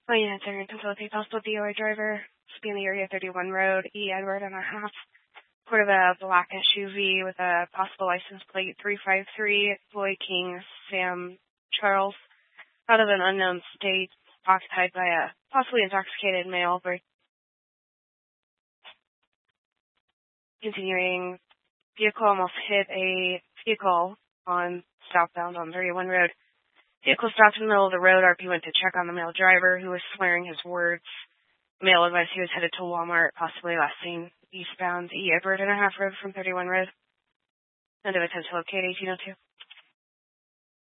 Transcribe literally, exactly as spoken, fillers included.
My answer and facilitate possible D O I driver. Be in the area thirty-one road, E. Edward and a half. Port of a black S U V with a possible license plate three five three, Floyd King, Sam Charles, out of an unknown state, occupied by a possibly intoxicated male. Continuing, vehicle almost hit a vehicle on southbound on thirty-one road. Vehicle stopped in the middle of the road. R P went to check on the male driver who was slurring his words. The male advised he was headed to Walmart, possibly last seen eastbound E. Edward and a half road from thirty-one road. End of attempt to locate eighteen oh two.